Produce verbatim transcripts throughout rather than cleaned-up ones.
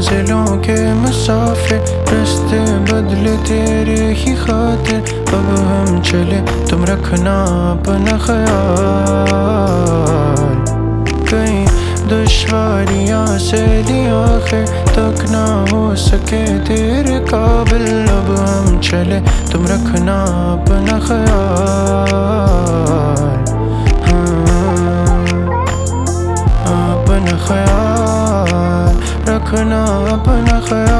मंजिलों के मुसाफिर, रास्ते बदले तेरे ही खातिर। अब हम चले तुम रखना अपना ख्याल, कहीं दुश्वारियां से ली आखिर तक ना हो सके तेरे काबिल। अब हम चले तुम रखना अपना ख्याल, हाँ अपना ख्याल रखना अपना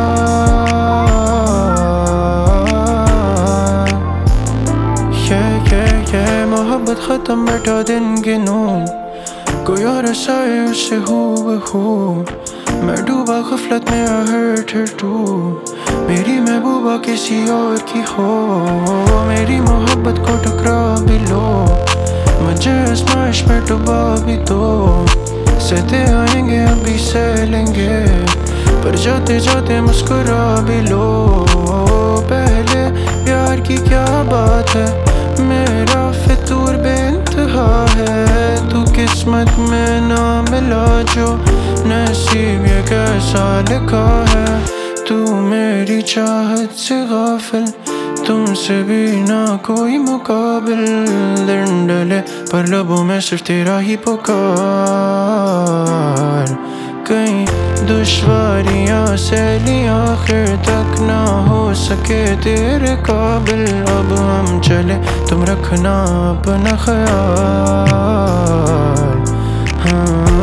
ख्याल। ये ये ये मोहब्बत ख़त्म बैठा दिन गिनूं, कोई और ऐसा है उससे हूबहू। मैं डूबा ग़फ़लत में I hurt her too। मेरी महबूबा किसी और की हो, मेरी मोहब्बत को टकरा भी लो, मुझे आज़माइश में डुबा भी दो। सहते आएंगे अभी सह लेंगे, पर जाते जाते मुस्कुरा भी लो। पहले प्यार की क्या बात है, मेरा फितूर बेइंतहा है। तू किस्मत में ना मिला जो नसीब ये कैसा लिखा है। तू मेरी चाहत से गाफिल, तुमसे भी ना कोई मुकाबिल। दिन डले पर लबों में सिर्फ तेरा ही पुकार, कहीं दुश्वारियां से ली आखिर तक ना हो सके तेरे काबिल। अब हम चले तुम रखना अपना ख्याल, हाँ।